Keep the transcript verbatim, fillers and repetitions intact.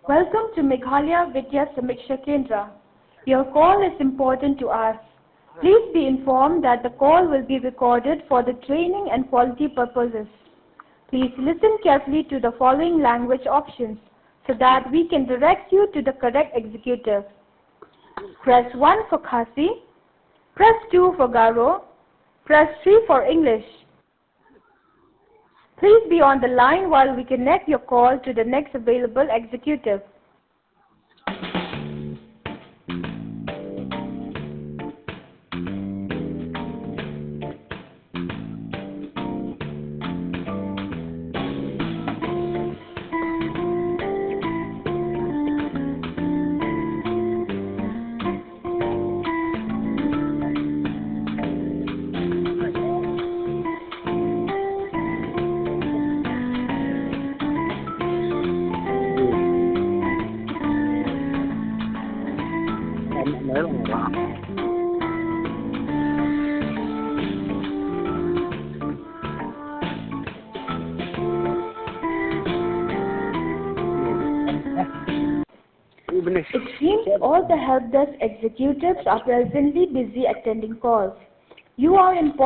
Welcome to Meghalaya Vidya Samiksha Kendra. Your call is important to us. Please be informed that the call will be recorded for the training and quality purposes. Please listen carefully to the following language options so that we can direct you to the correct executive. Press one for Khasi, press two for Garo, press three for English. Please be on the line while we connect your call to the next available executive. It seems all the help desk executives are presently busy attending calls. You are in